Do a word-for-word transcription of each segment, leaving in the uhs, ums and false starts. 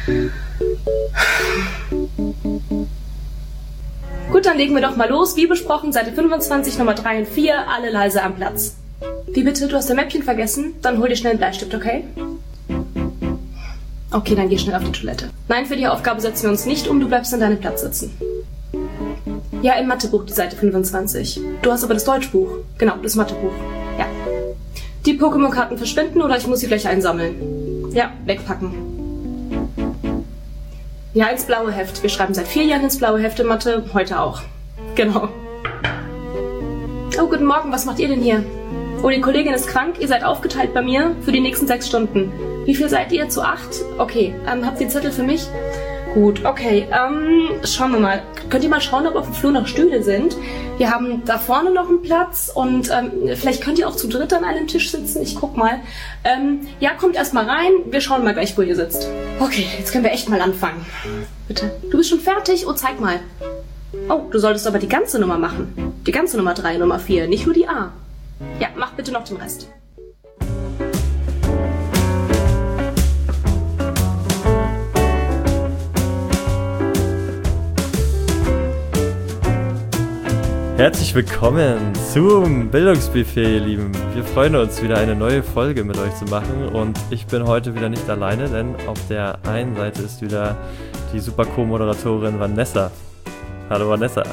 Gut, dann legen wir doch mal los. Wie besprochen, Seite fünfundzwanzig, Nummer drei und vier, alle leise am Platz. Wie bitte, du hast dein Mäppchen vergessen? Dann hol dir schnell einen Bleistift, okay? Okay, dann geh schnell auf die Toilette. Nein, für die Aufgabe setzen wir uns nicht um, du bleibst an deinem Platz sitzen. Ja, im Mathebuch, die Seite fünfundzwanzig. Du hast aber das Deutschbuch. Genau, das Mathebuch. Ja. Die Pokémon-Karten verschwinden oder ich muss sie gleich einsammeln? Ja, wegpacken. Ja, ins blaue Heft. Wir schreiben seit vier Jahren ins blaue Heft in Mathe, heute auch. Genau. Oh, guten Morgen, was macht ihr denn hier? Oh, die Kollegin ist krank, ihr seid aufgeteilt bei mir für die nächsten sechs Stunden. Wie viel seid ihr? Zu acht? Okay, ähm, habt ihr einen Zettel für mich? Gut, okay, ähm, schauen wir mal. Könnt ihr mal schauen, ob auf dem Flur noch Stühle sind? Wir haben da vorne noch einen Platz und ähm, vielleicht könnt ihr auch zu dritt an einem Tisch sitzen. Ich guck mal. Ähm, ja, kommt erst mal rein. Wir schauen mal gleich, wo ihr sitzt. Okay, jetzt können wir echt mal anfangen. Bitte. Du bist schon fertig? Oh, zeig mal. Oh, du solltest aber die ganze Nummer machen. Die ganze Nummer drei, Nummer vier, nicht nur die A. Ja, mach bitte noch den Rest. Herzlich willkommen zum Bildungsbuffet, ihr Lieben. Wir freuen uns, wieder eine neue Folge mit euch zu machen und ich bin heute wieder nicht alleine, denn auf der einen Seite ist wieder die super Co-Moderatorin Vanessa. Hallo Vanessa.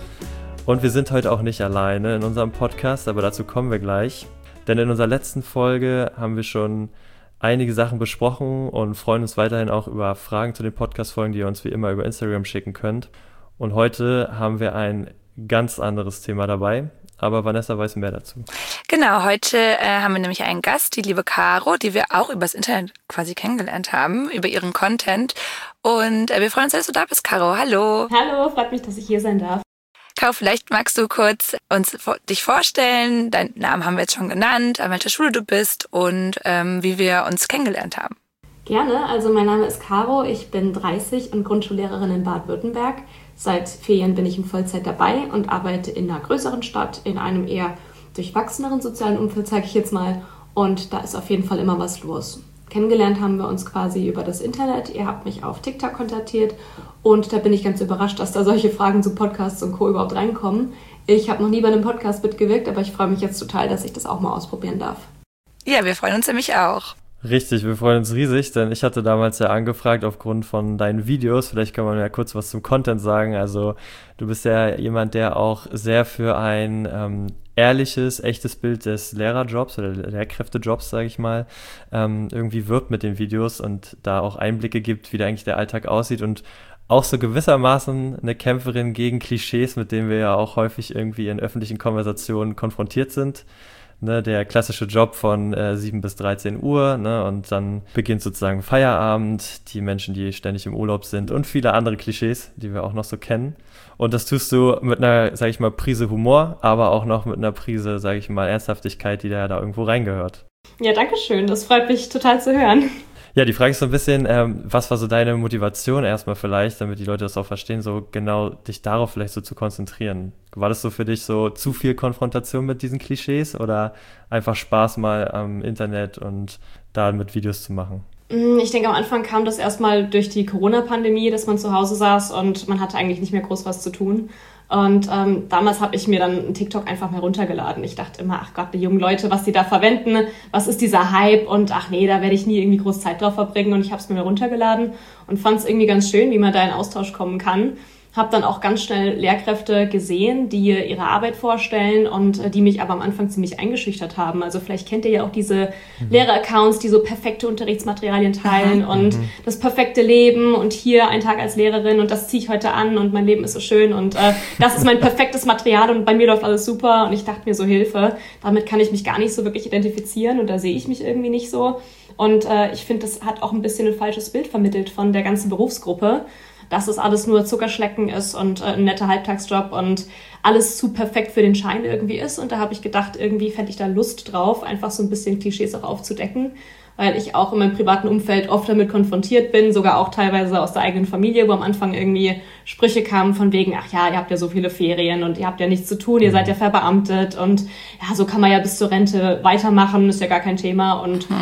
Und wir sind heute auch nicht alleine in unserem Podcast, aber dazu kommen wir gleich. Denn in unserer letzten Folge haben wir schon einige Sachen besprochen und freuen uns weiterhin auch über Fragen zu den Podcast-Folgen, die ihr uns wie immer über Instagram schicken könnt. Und heute haben wir ein ganz anderes Thema dabei, aber Vanessa weiß mehr dazu. Genau, heute äh, haben wir nämlich einen Gast, die liebe Caro, die wir auch übers Internet quasi kennengelernt haben, über ihren Content. Und äh, wir freuen uns, dass du da bist, Caro. Hallo. Hallo, freut mich, dass ich hier sein darf. Caro, vielleicht magst du kurz uns dich vorstellen. Deinen Namen haben wir jetzt schon genannt, an welcher Schule du bist und ähm, wie wir uns kennengelernt haben. Gerne, also mein Name ist Caro, ich bin dreißig und Grundschullehrerin in Baden-Württemberg. Seit vier Jahren bin ich in Vollzeit dabei und arbeite in einer größeren Stadt, in einem eher durchwachseneren sozialen Umfeld, sage ich jetzt mal. Und da ist auf jeden Fall immer was los. Kennengelernt haben wir uns quasi über das Internet. Ihr habt mich auf TikTok kontaktiert und da bin ich ganz überrascht, dass da solche Fragen zu Podcasts und Co. überhaupt reinkommen. Ich habe noch nie bei einem Podcast mitgewirkt, aber ich freue mich jetzt total, dass ich das auch mal ausprobieren darf. Ja, wir freuen uns nämlich auch. Richtig, wir freuen uns riesig, denn ich hatte damals ja angefragt aufgrund von deinen Videos. Vielleicht kann man ja kurz was zum Content sagen. Also du bist ja jemand, der auch sehr für ein ähm, ehrliches, echtes Bild des Lehrerjobs oder Lehrkräftejobs, sage ich mal, ähm, irgendwie wirbt mit den Videos und da auch Einblicke gibt, wie da eigentlich der Alltag aussieht und auch so gewissermaßen eine Kämpferin gegen Klischees, mit denen wir ja auch häufig irgendwie in öffentlichen Konversationen konfrontiert sind. Ne, der klassische Job von äh, sieben bis dreizehn Uhr, ne, und dann beginnt sozusagen Feierabend, die Menschen, die ständig im Urlaub sind und viele andere Klischees, die wir auch noch so kennen. Und das tust du mit einer, sag ich mal, Prise Humor, aber auch noch mit einer Prise, sag ich mal, Ernsthaftigkeit, die da, da irgendwo reingehört. Ja, danke schön, das freut mich total zu hören. Ja, die Frage ist so ein bisschen, ähm, was war so deine Motivation erstmal vielleicht, damit die Leute das auch verstehen, so genau dich darauf vielleicht so zu konzentrieren? War das so für dich so zu viel Konfrontation mit diesen Klischees oder einfach Spaß mal am Internet und da mit Videos zu machen? Ich denke, am Anfang kam das erstmal durch die Corona-Pandemie, dass man zu Hause saß und man hatte eigentlich nicht mehr groß was zu tun. Und ähm, damals habe ich mir dann TikTok einfach mal runtergeladen. Ich dachte immer, ach Gott, die jungen Leute, was die da verwenden, was ist dieser Hype? Und ach nee, da werde ich nie irgendwie groß Zeit drauf verbringen. Und ich habe es mir mal runtergeladen und fand es irgendwie ganz schön, wie man da in Austausch kommen kann. Habe dann auch ganz schnell Lehrkräfte gesehen, die ihre Arbeit vorstellen und äh, die mich aber am Anfang ziemlich eingeschüchtert haben. Also vielleicht kennt ihr ja auch diese mhm. Lehrer-Accounts, die so perfekte Unterrichtsmaterialien teilen Aha. und mhm. das perfekte Leben und hier ein Tag als Lehrerin und das ziehe ich heute an und mein Leben ist so schön und äh, das ist mein perfektes Material und bei mir läuft alles super und ich dachte mir so, Hilfe, damit kann ich mich gar nicht so wirklich identifizieren und da sehe ich mich irgendwie nicht so. Und äh, ich finde, das hat auch ein bisschen ein falsches Bild vermittelt von der ganzen Berufsgruppe, dass es alles nur Zuckerschlecken ist und äh, ein netter Halbtagsjob und alles zu perfekt für den Schein irgendwie ist. Und da habe ich gedacht, irgendwie fände ich da Lust drauf, einfach so ein bisschen Klischees auch aufzudecken, weil ich auch in meinem privaten Umfeld oft damit konfrontiert bin, sogar auch teilweise aus der eigenen Familie, wo am Anfang irgendwie Sprüche kamen von wegen, ach ja, ihr habt ja so viele Ferien und ihr habt ja nichts zu tun, ihr seid ja verbeamtet und ja, so kann man ja bis zur Rente weitermachen, ist ja gar kein Thema und mhm.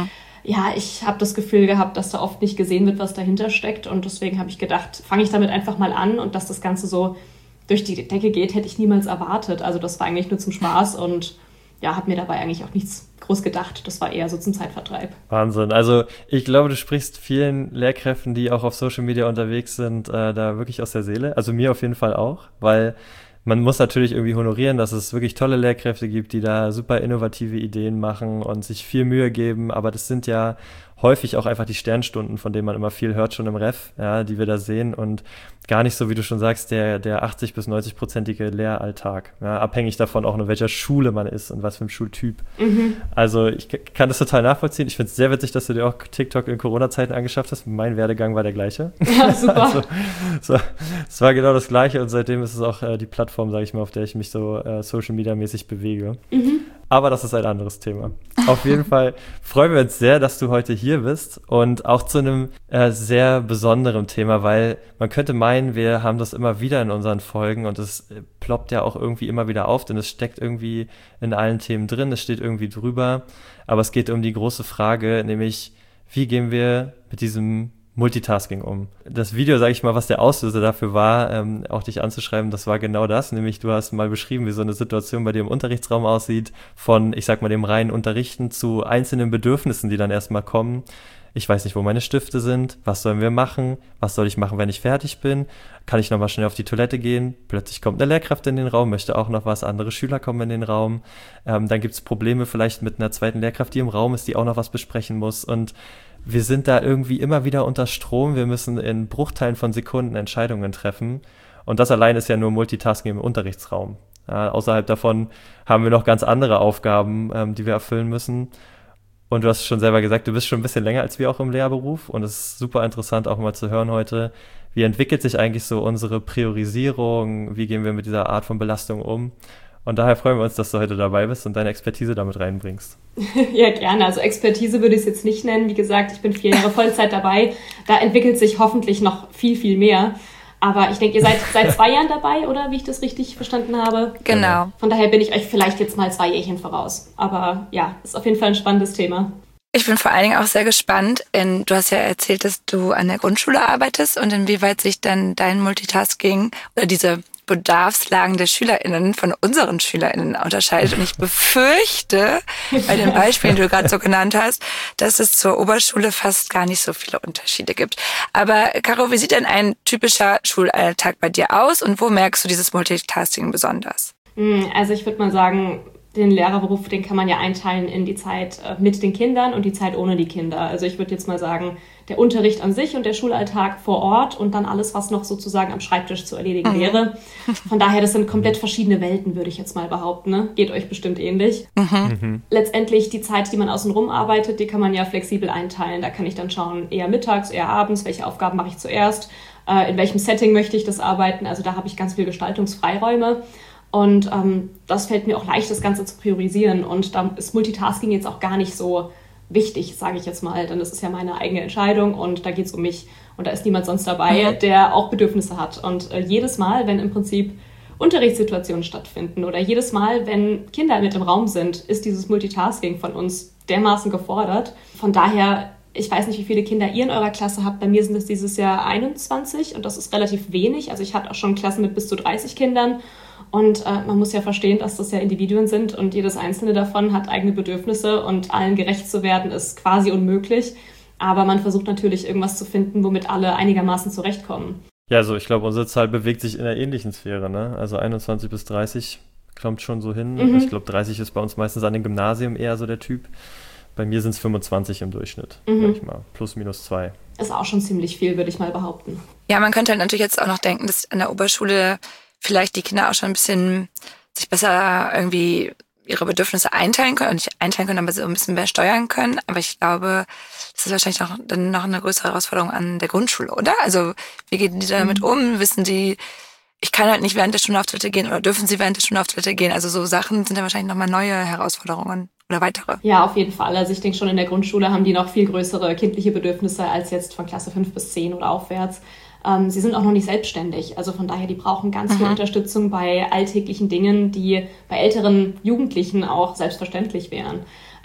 ja, ich habe das Gefühl gehabt, dass da oft nicht gesehen wird, was dahinter steckt. Und deswegen habe ich gedacht, fange ich damit einfach mal an. Und dass das Ganze so durch die Decke geht, hätte ich niemals erwartet. Also das war eigentlich nur zum Spaß und ja, habe mir dabei eigentlich auch nichts groß gedacht. Das war eher so zum Zeitvertreib. Wahnsinn. Also ich glaube, du sprichst vielen Lehrkräften, die auch auf Social Media unterwegs sind, äh, da wirklich aus der Seele. Also mir auf jeden Fall auch, weil man muss natürlich irgendwie honorieren, dass es wirklich tolle Lehrkräfte gibt, die da super innovative Ideen machen und sich viel Mühe geben. Aber das sind ja häufig auch einfach die Sternstunden, von denen man immer viel hört schon im Ref, ja, die wir da sehen und gar nicht so, wie du schon sagst, der der achtzig bis neunzig-prozentige Lehralltag, ja, abhängig davon auch, in welcher Schule man ist und was für ein Schultyp. Mhm. Also ich kann das total nachvollziehen. Ich finde es sehr witzig, dass du dir auch TikTok in Corona-Zeiten angeschafft hast. Mein Werdegang war der gleiche. Ja, super. Also, so, es war genau das Gleiche und seitdem ist es auch äh, die Plattform, sage ich mal, auf der ich mich so äh, Social-Media-mäßig bewege. Mhm. Aber das ist ein anderes Thema. Auf jeden Fall freuen wir uns sehr, dass du heute hier bist und auch zu einem äh, sehr besonderen Thema, weil man könnte meinen, wir haben das immer wieder in unseren Folgen und es äh, ploppt ja auch irgendwie immer wieder auf, denn es steckt irgendwie in allen Themen drin, es steht irgendwie drüber, aber es geht um die große Frage, nämlich wie gehen wir mit diesem Multitasking um. Das Video, sage ich mal, was der Auslöser dafür war, ähm, auch dich anzuschreiben, das war genau das, nämlich du hast mal beschrieben, wie so eine Situation bei dir im Unterrichtsraum aussieht, von, ich sag mal, dem reinen Unterrichten zu einzelnen Bedürfnissen, die dann erstmal kommen. Ich weiß nicht, wo meine Stifte sind, was sollen wir machen, was soll ich machen, wenn ich fertig bin, kann ich nochmal schnell auf die Toilette gehen, plötzlich kommt eine Lehrkraft in den Raum, möchte auch noch was, andere Schüler kommen in den Raum, ähm, dann gibt es Probleme vielleicht mit einer zweiten Lehrkraft, die im Raum ist, die auch noch was besprechen muss und wir sind da irgendwie immer wieder unter Strom. Wir müssen in Bruchteilen von Sekunden Entscheidungen treffen. Und das allein ist ja nur Multitasking im Unterrichtsraum. Ja, außerhalb davon haben wir noch ganz andere Aufgaben, ähm, die wir erfüllen müssen. Und du hast schon selber gesagt, du bist schon ein bisschen länger als wir auch im Lehrberuf. Und es ist super interessant auch mal zu hören heute, wie entwickelt sich eigentlich so unsere Priorisierung? Wie gehen wir mit dieser Art von Belastung um? Und daher freuen wir uns, dass du heute dabei bist und deine Expertise damit reinbringst. Ja, gerne. Also Expertise würde ich es jetzt nicht nennen. Wie gesagt, ich bin vier Jahre Vollzeit dabei. Da entwickelt sich hoffentlich noch viel, viel mehr. Aber ich denke, ihr seid seit zwei Jahren dabei, oder? Wie ich das richtig verstanden habe. Genau. Von daher bin ich euch vielleicht jetzt mal zwei Jährchen voraus. Aber ja, ist auf jeden Fall ein spannendes Thema. Ich bin vor allen Dingen auch sehr gespannt. In, du hast ja erzählt, dass du an der Grundschule arbeitest und inwieweit sich dann dein Multitasking oder diese Bedarfslagen der SchülerInnen von unseren SchülerInnen unterscheidet. Und ich befürchte, bei den Beispielen, die du gerade so genannt hast, dass es zur Oberschule fast gar nicht so viele Unterschiede gibt. Aber Caro, wie sieht denn ein typischer Schulalltag bei dir aus und wo merkst du dieses Multitasking besonders? Also ich würde mal sagen, den Lehrerberuf, den kann man ja einteilen in die Zeit mit den Kindern und die Zeit ohne die Kinder. Also ich würde jetzt mal sagen, der Unterricht an sich und der Schulalltag vor Ort und dann alles, was noch sozusagen am Schreibtisch zu erledigen mhm. wäre. Von daher, das sind komplett verschiedene Welten, würde ich jetzt mal behaupten. Ne? Geht euch bestimmt ähnlich. Mhm. Mhm. Letztendlich die Zeit, die man außenrum arbeitet, die kann man ja flexibel einteilen. Da kann ich dann schauen, eher mittags, eher abends, welche Aufgaben mache ich zuerst, äh, in welchem Setting möchte ich das arbeiten. Also da habe ich ganz viel Gestaltungsfreiräume. Und ähm, das fällt mir auch leicht, das Ganze zu priorisieren. Und da ist Multitasking jetzt auch gar nicht so wichtig, sage ich jetzt mal. Denn das ist ja meine eigene Entscheidung und da geht es um mich. Und da ist niemand sonst dabei, mhm. der auch Bedürfnisse hat. Und äh, jedes Mal, wenn im Prinzip Unterrichtssituationen stattfinden oder jedes Mal, wenn Kinder mit im Raum sind, ist dieses Multitasking von uns dermaßen gefordert. Von daher, ich weiß nicht, wie viele Kinder ihr in eurer Klasse habt. Bei mir sind es dieses Jahr einundzwanzig und das ist relativ wenig. Also ich hatte auch schon Klassen mit bis zu dreißig Kindern. Und äh, man muss ja verstehen, dass das ja Individuen sind und jedes einzelne davon hat eigene Bedürfnisse und allen gerecht zu werden ist quasi unmöglich. Aber man versucht natürlich irgendwas zu finden, womit alle einigermaßen zurechtkommen. Ja, also ich glaube, unsere Zahl bewegt sich in einer ähnlichen Sphäre, ne? Also einundzwanzig bis dreißig kommt schon so hin. Mhm. Ich glaube, dreißig ist bei uns meistens an dem Gymnasium eher so der Typ. Bei mir sind es fünfundzwanzig im Durchschnitt, mhm. sag ich mal. Plus, minus zwei. Ist auch schon ziemlich viel, würde ich mal behaupten. Ja, man könnte halt natürlich jetzt auch noch denken, dass an der Oberschule vielleicht die Kinder auch schon ein bisschen sich besser irgendwie ihre Bedürfnisse einteilen können, nicht einteilen können, aber so ein bisschen mehr steuern können. Aber ich glaube, das ist wahrscheinlich noch, dann noch eine größere Herausforderung an der Grundschule, oder? Also wie gehen die damit um? Wissen die, ich kann halt nicht während der Stunde auf Toilette gehen oder dürfen sie während der Stunde auf Toilette gehen? Also so Sachen sind ja wahrscheinlich nochmal neue Herausforderungen oder weitere. Ja, auf jeden Fall. Also ich denke schon, in der Grundschule haben die noch viel größere kindliche Bedürfnisse als jetzt von Klasse fünf bis zehn oder aufwärts. Ähm, sie sind auch noch nicht selbstständig, also von daher, die brauchen ganz mhm. viel Unterstützung bei alltäglichen Dingen, die bei älteren Jugendlichen auch selbstverständlich wären.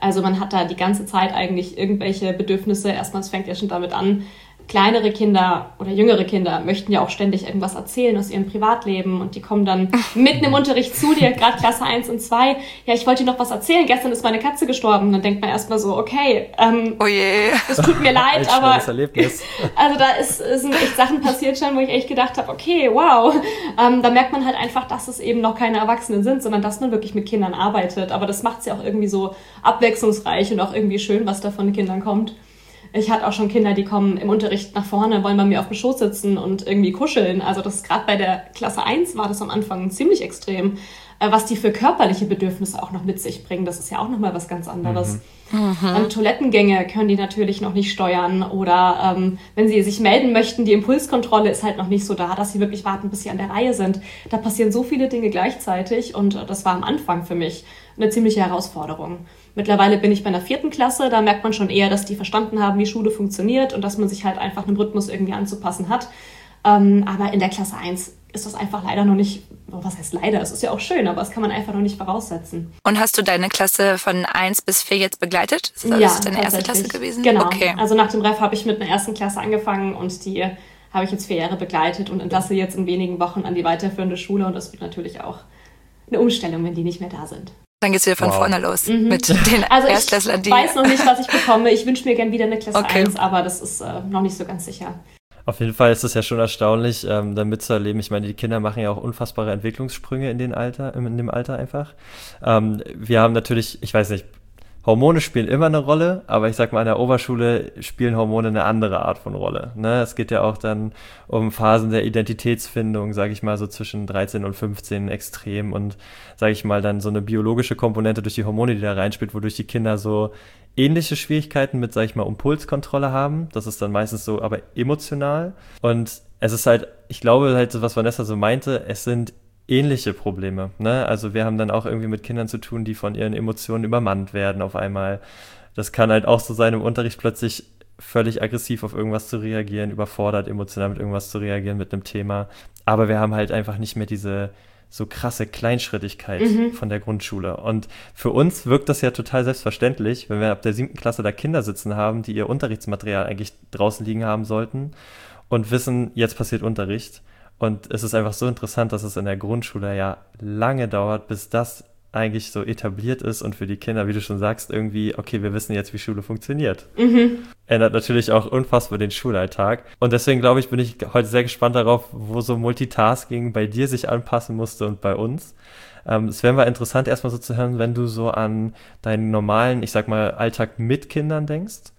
Also man hat da die ganze Zeit eigentlich irgendwelche Bedürfnisse. Erstmal, es fängt ja schon damit an, kleinere Kinder oder jüngere Kinder möchten ja auch ständig irgendwas erzählen aus ihrem Privatleben und die kommen dann mitten im Unterricht zu dir, gerade Klasse eins und zwei. Ja, ich wollte dir noch was erzählen, gestern ist meine Katze gestorben. Und dann denkt man erstmal so, okay, ähm, oh je. es tut mir leid, aber Erlebnis. Also da ist, sind echt Sachen passiert schon, wo ich echt gedacht habe, okay, wow. Ähm, da merkt man halt einfach, dass es eben noch keine Erwachsenen sind, sondern dass man wirklich mit Kindern arbeitet. Aber das macht es ja auch irgendwie so abwechslungsreich und auch irgendwie schön, was da von den Kindern kommt. Ich hatte auch schon Kinder, die kommen im Unterricht nach vorne, wollen bei mir auf dem Schoß sitzen und irgendwie kuscheln. Also das gerade bei der Klasse eins war das am Anfang ziemlich extrem. Was die für körperliche Bedürfnisse auch noch mit sich bringen, das ist ja auch nochmal was ganz anderes. Mhm. Dann Toilettengänge können die natürlich noch nicht steuern oder ähm, wenn sie sich melden möchten, die Impulskontrolle ist halt noch nicht so da, dass sie wirklich warten, bis sie an der Reihe sind. Da passieren so viele Dinge gleichzeitig und das war am Anfang für mich eine ziemliche Herausforderung. Mittlerweile bin ich bei einer vierten Klasse, da merkt man schon eher, dass die verstanden haben, wie Schule funktioniert und dass man sich halt einfach einem Rhythmus irgendwie anzupassen hat. Ähm, aber in der Klasse eins ist das einfach leider noch nicht, was heißt leider, es ist ja auch schön, aber das kann man einfach noch nicht voraussetzen. Und hast du deine Klasse von eins bis vier jetzt begleitet? Ist das ja, deine erste Klasse gewesen? Genau, okay. Also nach dem Ref habe ich mit einer ersten Klasse angefangen und die habe ich jetzt vier Jahre begleitet und entlasse jetzt in wenigen Wochen an die weiterführende Schule und das wird natürlich auch eine Umstellung, wenn die nicht mehr da sind. Dann geht's wieder von wow. vorne los mhm. mit den also Erstklässlern. Ich weiß noch nicht, was ich bekomme. Ich wünsche mir gern wieder eine Klasse okay. eins, aber das ist äh, noch nicht so ganz sicher. Auf jeden Fall ist es ja schon erstaunlich, ähm, da mitzuerleben. Ich meine, die Kinder machen ja auch unfassbare Entwicklungssprünge in, den Alter, in dem Alter einfach. Ähm, wir haben natürlich, ich weiß nicht, Hormone spielen immer eine Rolle, aber ich sag mal, an der Oberschule spielen Hormone eine andere Art von Rolle. Ne? Es geht ja auch dann um Phasen der Identitätsfindung, sage ich mal, so zwischen dreizehn und fünfzehn extrem und, sage ich mal, dann so eine biologische Komponente durch die Hormone, die da reinspielt, wodurch die Kinder so ähnliche Schwierigkeiten mit, sage ich mal, Impulskontrolle haben. Das ist dann meistens so, aber emotional. Und es ist halt, ich glaube halt, was Vanessa so meinte, es sind ähnliche Probleme, ne? Also wir haben dann auch irgendwie mit Kindern zu tun, die von ihren Emotionen übermannt werden auf einmal. Das kann halt auch so sein, im Unterricht plötzlich völlig aggressiv auf irgendwas zu reagieren, überfordert emotional mit irgendwas zu reagieren mit einem Thema. Aber wir haben halt einfach nicht mehr diese so krasse Kleinschrittigkeit mhm. von der Grundschule. Und für uns wirkt das ja total selbstverständlich, wenn wir ab der siebten Klasse da Kinder sitzen haben, die ihr Unterrichtsmaterial eigentlich draußen liegen haben sollten und wissen, jetzt passiert Unterricht. Und es ist einfach so interessant, dass es in der Grundschule ja lange dauert, bis das eigentlich so etabliert ist und für die Kinder, wie du schon sagst, irgendwie, okay, wir wissen jetzt, wie Schule funktioniert. Mhm. Ändert natürlich auch unfassbar den Schulalltag. Und deswegen, glaube ich, bin ich heute sehr gespannt darauf, wo so Multitasking bei dir sich anpassen musste und bei uns. Ähm, es wäre mal interessant, erstmal so zu hören, wenn du so an deinen normalen, ich sag mal, Alltag mit Kindern denkst.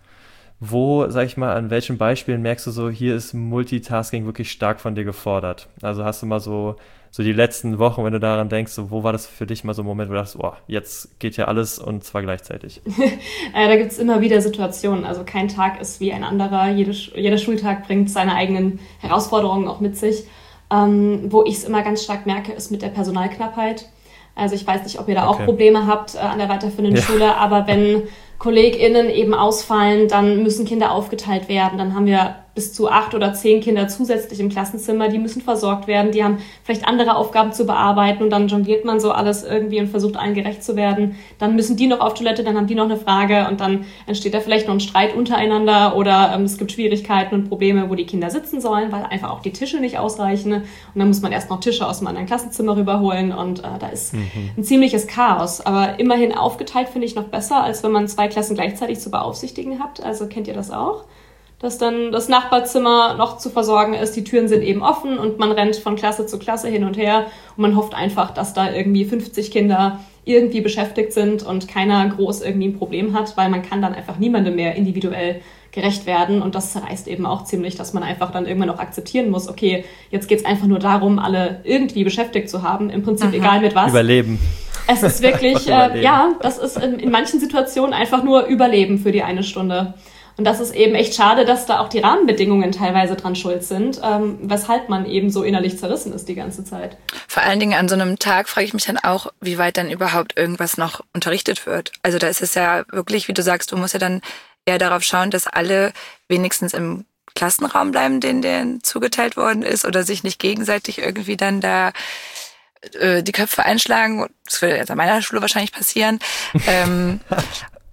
Wo, sag ich mal, an welchen Beispielen merkst du so, hier ist Multitasking wirklich stark von dir gefordert? Also hast du mal so, so die letzten Wochen, wenn du daran denkst, so, wo war das für dich mal so ein Moment, wo du dachtest, oh, jetzt geht ja alles und zwar gleichzeitig? äh, da gibt es immer wieder Situationen. Also kein Tag ist wie ein anderer. Jede, jeder Schultag bringt seine eigenen Herausforderungen auch mit sich. Ähm, wo ich es immer ganz stark merke, ist mit der Personalknappheit. Also ich weiß nicht, ob ihr da okay. auch Probleme habt äh, an der weiterführenden ja. Schule, aber wenn KollegInnen eben ausfallen, dann müssen Kinder aufgeteilt werden. Dann haben wir bis zu acht oder zehn Kinder zusätzlich im Klassenzimmer, die müssen versorgt werden, die haben vielleicht andere Aufgaben zu bearbeiten und dann jongliert man so alles irgendwie und versucht allen gerecht zu werden. Dann müssen die noch auf Toilette, dann haben die noch eine Frage und dann entsteht da vielleicht noch ein Streit untereinander oder ähm, es gibt Schwierigkeiten und Probleme, wo die Kinder sitzen sollen, weil einfach auch die Tische nicht ausreichen und dann muss man erst noch Tische aus dem anderen Klassenzimmer rüberholen und äh, da ist mhm. ein ziemliches Chaos. Aber immerhin aufgeteilt finde ich noch besser, als wenn man zwei Klassen gleichzeitig zu beaufsichtigen habt. Also kennt ihr das auch? Dass dann das Nachbarzimmer noch zu versorgen ist, die Türen sind eben offen und man rennt von Klasse zu Klasse hin und her und man hofft einfach, dass da irgendwie fünfzig Kinder irgendwie beschäftigt sind und keiner groß irgendwie ein Problem hat, weil man kann dann einfach niemandem mehr individuell gerecht werden und das zerreißt eben auch ziemlich, dass man einfach dann irgendwann auch akzeptieren muss, okay, jetzt geht's einfach nur darum, alle irgendwie beschäftigt zu haben, im Prinzip Aha. egal mit was. Überleben. Es ist wirklich, äh, ja, das ist in, in manchen Situationen einfach nur Überleben für die eine Stunde. Und das ist eben echt schade, dass da auch die Rahmenbedingungen teilweise dran schuld sind, ähm, weshalb man eben so innerlich zerrissen ist die ganze Zeit. Vor allen Dingen an so einem Tag frage ich mich dann auch, wie weit dann überhaupt irgendwas noch unterrichtet wird. Also da ist es ja wirklich, wie du sagst, du musst ja dann eher darauf schauen, dass alle wenigstens im Klassenraum bleiben, den denen zugeteilt worden ist oder sich nicht gegenseitig irgendwie dann da äh, die Köpfe einschlagen. Das würde jetzt an meiner Schule wahrscheinlich passieren. ähm,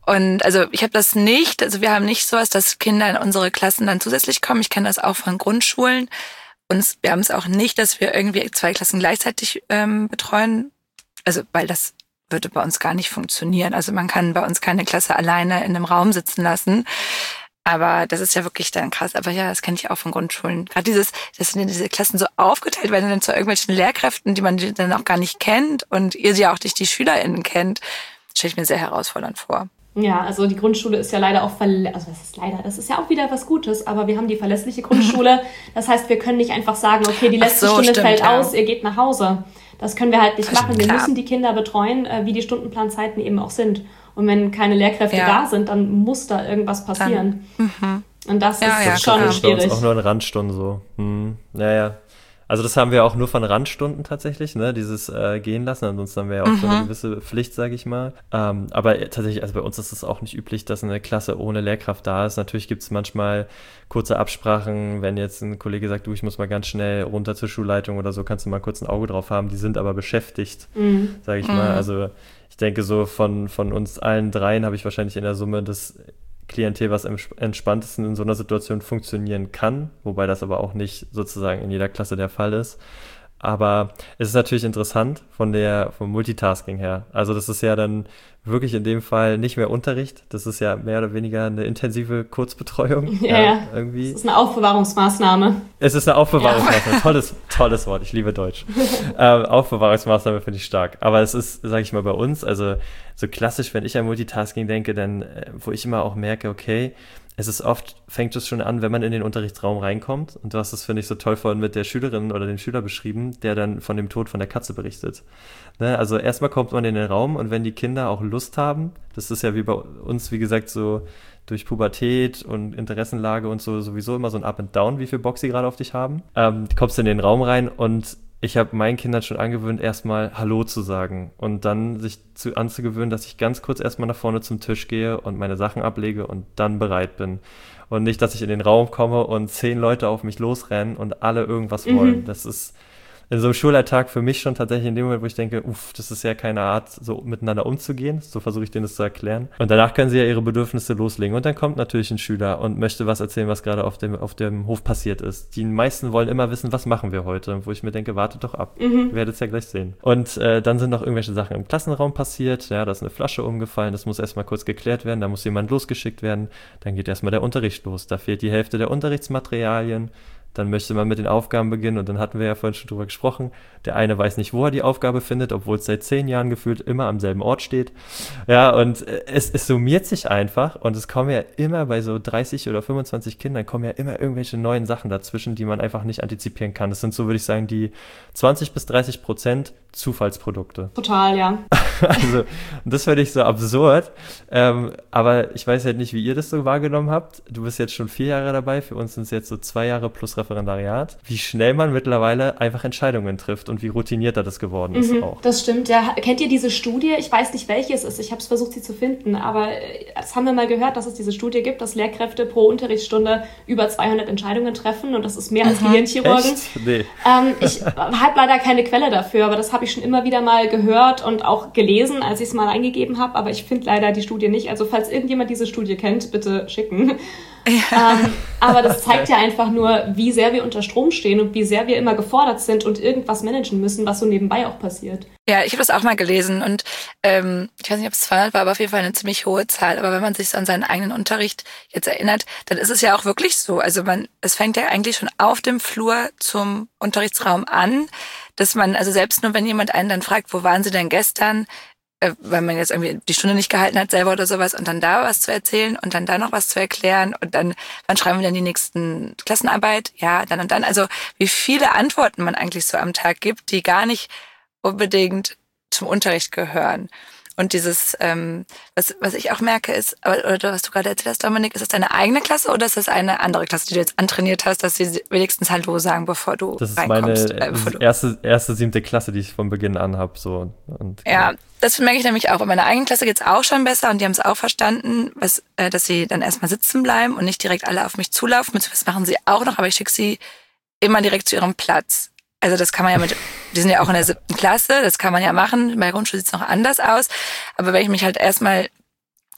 Und also ich habe das nicht, also wir haben nicht sowas, dass Kinder in unsere Klassen dann zusätzlich kommen. Ich kenne das auch von Grundschulen. Und wir haben es auch nicht, dass wir irgendwie zwei Klassen gleichzeitig ähm, betreuen. Also weil das würde bei uns gar nicht funktionieren. Also man kann bei uns keine Klasse alleine in einem Raum sitzen lassen. Aber das ist ja wirklich dann krass. Aber ja, das kenne ich auch von Grundschulen. Gerade dieses, dass diese Klassen so aufgeteilt werden dann zu irgendwelchen Lehrkräften, die man dann auch gar nicht kennt und ihr sie ja auch durch die SchülerInnen kennt, stelle ich mir sehr herausfordernd vor. Ja, also die Grundschule ist ja leider auch, verlä- also das ist leider, das ist ja auch wieder was Gutes, aber wir haben die verlässliche Grundschule. Das heißt, wir können nicht einfach sagen, okay, die letzte so, Stunde stimmt, fällt ja. aus, ihr geht nach Hause. Das können wir halt nicht machen. Wir müssen die Kinder betreuen, wie die Stundenplanzeiten eben auch sind. Und wenn keine Lehrkräfte ja. da sind, dann muss da irgendwas passieren. Dann, mhm. Und das ja, ist ja, schon klar. schwierig. Das ist auch nur in Randstunden so. Hm. Naja. Also das haben wir auch nur von Randstunden tatsächlich, ne, dieses äh, gehen lassen. Ansonsten haben wir ja auch mhm. so eine gewisse Pflicht, sage ich mal. Ähm, aber tatsächlich, also bei uns ist es auch nicht üblich, dass eine Klasse ohne Lehrkraft da ist. Natürlich gibt es manchmal kurze Absprachen, wenn jetzt ein Kollege sagt, du, ich muss mal ganz schnell runter zur Schulleitung oder so, kannst du mal kurz ein Auge drauf haben. Die sind aber beschäftigt, mhm. sage ich mhm. mal. Also ich denke so von, von uns allen dreien habe ich wahrscheinlich in der Summe das Klientel, was am entspanntesten in so einer Situation funktionieren kann, wobei das aber auch nicht sozusagen in jeder Klasse der Fall ist. Aber es ist natürlich interessant von der, vom Multitasking her. Also das ist ja dann wirklich in dem Fall nicht mehr Unterricht. Das ist ja mehr oder weniger eine intensive Kurzbetreuung. Ja, ja. Irgendwie. Es ist eine Aufbewahrungsmaßnahme. Es ist eine Aufbewahrungsmaßnahme. Ja. Tolles, tolles Wort. Ich liebe Deutsch. ähm, Aufbewahrungsmaßnahme finde ich stark. Aber es ist, sage ich mal, bei uns, also so klassisch, wenn ich an Multitasking denke, dann, wo ich immer auch merke, okay, es ist oft, fängt es schon an, wenn man in den Unterrichtsraum reinkommt. Und du hast das, finde ich, so toll vorhin mit der Schülerin oder dem Schüler beschrieben, der dann von dem Tod von der Katze berichtet. Ne? Also erstmal kommt man in den Raum und wenn die Kinder auch Lust haben, das ist ja wie bei uns, wie gesagt, so durch Pubertät und Interessenlage und so sowieso immer so ein Up and Down, wie viel Bock sie gerade auf dich haben, ähm, kommst du in den Raum rein und ich habe meinen Kindern schon angewöhnt, erstmal Hallo zu sagen und dann sich zu, anzugewöhnen, dass ich ganz kurz erstmal nach vorne zum Tisch gehe und meine Sachen ablege und dann bereit bin. Und nicht, dass ich in den Raum komme und zehn Leute auf mich losrennen und alle irgendwas mhm. wollen. Das ist in so einem Schulalltag für mich schon tatsächlich in dem Moment, wo ich denke, uff, das ist ja keine Art, so miteinander umzugehen. So versuche ich denen das zu erklären. Und danach können sie ja ihre Bedürfnisse loslegen. Und dann kommt natürlich ein Schüler und möchte was erzählen, was gerade auf dem, auf dem Hof passiert ist. Die meisten wollen immer wissen, was machen wir heute? Wo ich mir denke, wartet doch ab. Mhm. Ihr werdet es ja gleich sehen. Und äh, dann sind noch irgendwelche Sachen im Klassenraum passiert. Ja, da ist eine Flasche umgefallen. Das muss erstmal kurz geklärt werden. Da muss jemand losgeschickt werden. Dann geht erstmal der Unterricht los. Da fehlt die Hälfte der Unterrichtsmaterialien. Dann möchte man mit den Aufgaben beginnen und dann hatten wir ja vorhin schon drüber gesprochen. Der eine weiß nicht, wo er die Aufgabe findet, obwohl es seit zehn Jahren gefühlt immer am selben Ort steht. Ja, und es, es summiert sich einfach und es kommen ja immer bei so dreißig oder fünfundzwanzig Kindern kommen ja immer irgendwelche neuen Sachen dazwischen, die man einfach nicht antizipieren kann. Das sind so, würde ich sagen, die zwanzig bis dreißig Prozent Zufallsprodukte. Total, ja. Also, das finde ich so absurd. Ähm, aber ich weiß halt nicht, wie ihr das so wahrgenommen habt. Du bist jetzt schon vier Jahre dabei. Für uns sind es jetzt so zwei Jahre plus Referendariat. Wie schnell man mittlerweile einfach Entscheidungen trifft und wie routinierter das geworden ist mhm, auch. Das stimmt, ja. Kennt ihr diese Studie? Ich weiß nicht, welche es ist. Ich habe es versucht, sie zu finden. Aber das haben wir mal gehört, dass es diese Studie gibt, dass Lehrkräfte pro Unterrichtsstunde über zweihundert Entscheidungen treffen. Und das ist mehr als Gehirnchirurgen. Echt? Nee. Ähm, ich habe leider keine Quelle dafür, aber das habe ich schon immer wieder mal gehört und auch gelesen, als ich es mal eingegeben habe. Aber ich finde leider die Studie nicht. Also falls irgendjemand diese Studie kennt, bitte schicken. Ja. Ähm, aber das zeigt ja einfach nur, wie sehr wir unter Strom stehen und wie sehr wir immer gefordert sind und irgendwas managen müssen, was so nebenbei auch passiert. Ja, ich habe das auch mal gelesen und ähm, ich weiß nicht, ob es zweihundert war, aber auf jeden Fall eine ziemlich hohe Zahl. Aber wenn man sich so an seinen eigenen Unterricht jetzt erinnert, dann ist es ja auch wirklich so. Also man, es fängt ja eigentlich schon auf dem Flur zum Unterrichtsraum an, dass man, also selbst nur wenn jemand einen dann fragt, wo waren Sie denn gestern, weil man jetzt irgendwie die Stunde nicht gehalten hat selber oder sowas und dann da was zu erzählen und dann da noch was zu erklären und dann, wann schreiben wir dann die nächsten Klassenarbeit? Ja, dann und dann. Also wie viele Antworten man eigentlich so am Tag gibt, die gar nicht unbedingt zum Unterricht gehören. Und dieses, ähm, was, was ich auch merke ist, oder was du gerade erzählt hast, Dominik, ist das deine eigene Klasse oder ist das eine andere Klasse, die du jetzt antrainiert hast, dass sie wenigstens Hallo sagen, bevor du das reinkommst? Das ist meine äh, bevor du erste, erste, siebte Klasse, die ich von Beginn an habe. So. Und, ja, das merke ich nämlich auch. Bei meiner eigenen Klasse geht's auch schon besser und die haben es auch verstanden, was, äh, dass sie dann erstmal sitzen bleiben und nicht direkt alle auf mich zulaufen. Das machen sie auch noch, aber ich schicke sie immer direkt zu ihrem Platz. Also das kann man ja mit, die sind ja auch in der siebten Klasse, das kann man ja machen. Bei der Grundschule sieht es noch anders aus. Aber wenn ich mich halt erstmal